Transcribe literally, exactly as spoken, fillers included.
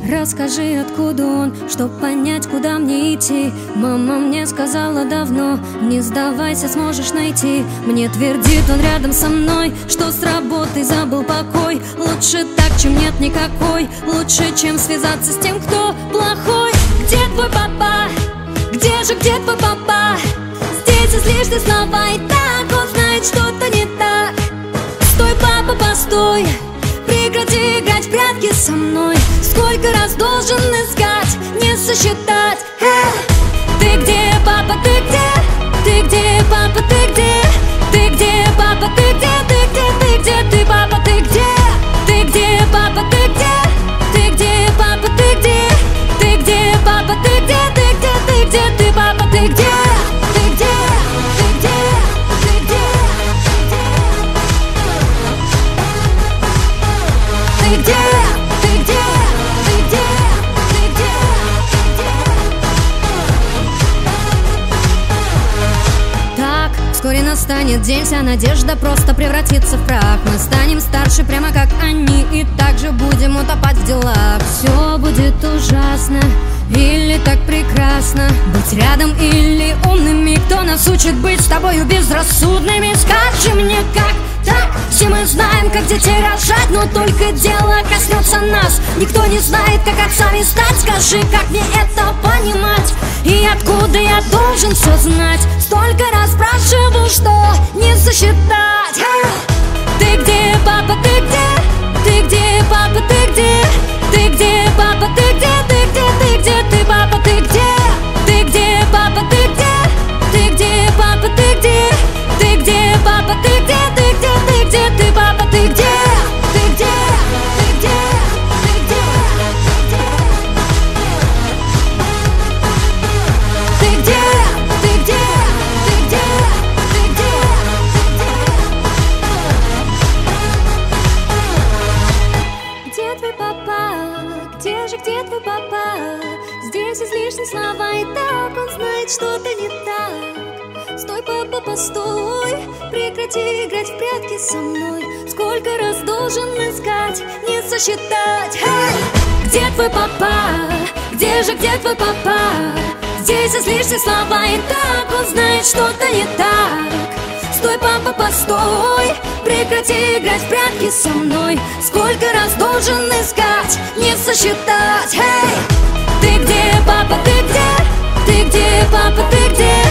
Расскажи, откуда он, чтоб понять, куда мне идти. Мама мне сказала давно: не сдавайся, сможешь найти. Мне твердит он рядом со мной, что с работы забыл покой. Лучше так, чем нет никакой. Лучше, чем связаться с тем, кто плохой. Где твой папа? Где же, где твой папа? Здесь излишни слова, и так он знает, что-то не так. Стой, папа, постой, прекрати играть в прятки со мной. Сколько раз должен искать, не сосчитать. Эх, ты где, папа, ты где? Ты где, папа, ты где? Ты где, папа, ты где? Ты где, ты где, ты, папа, ты где? Ты где, папа, ты где? Ты где, папа, ты где? Ты где, папа, ты где? Ты где, ты где, ты, папа, ты где? Ты где? Ты где? Ты где? Ты где? Ты где? Вскоре настанет день, вся надежда просто превратится в прах. Мы станем старше, прямо как они, и также будем утопать в делах. Все будет ужасно или так прекрасно быть рядом или умными. Кто нас учит быть с тобою безрассудными? Скажи мне, как так? Все мы знаем, как детей рожать, но только дело коснется нас. Никто не знает, как отцами стать. Скажи, как мне это понимать? И откуда я должен все знать? Столько раз спрашиваю, что не засчитать. Ты где, папа, ты где? Ты где, папа, ты где? Ты где, папа, ты где? Ты где, ты где, ты, папа, ты где? Ты где, папа, ты где? Ты где, папа, ты где? Ты где, папа, ты где? Ты где, ты где, ты, папа, ты где? Ты где? Ты где? Ты где? Ты где? Ты где? Ты где? Ты где? Где твой папа? Где же, где твой папа? Здесь излишни слова, и так он знает, что-то не так. Стой, папа, постой, прекрати играть в прятки со мной. Сколько раз должен искать, не сосчитать. Hey! Где твой папа? Где же, где твой папа? Здесь излишни слова, и так он знает, что-то не так. Стой, папа, постой, прекрати играть в прятки со мной. Сколько раз должен искать, не сосчитать. Hey! Ты где, папа, ты где? Ты где, папа, ты где?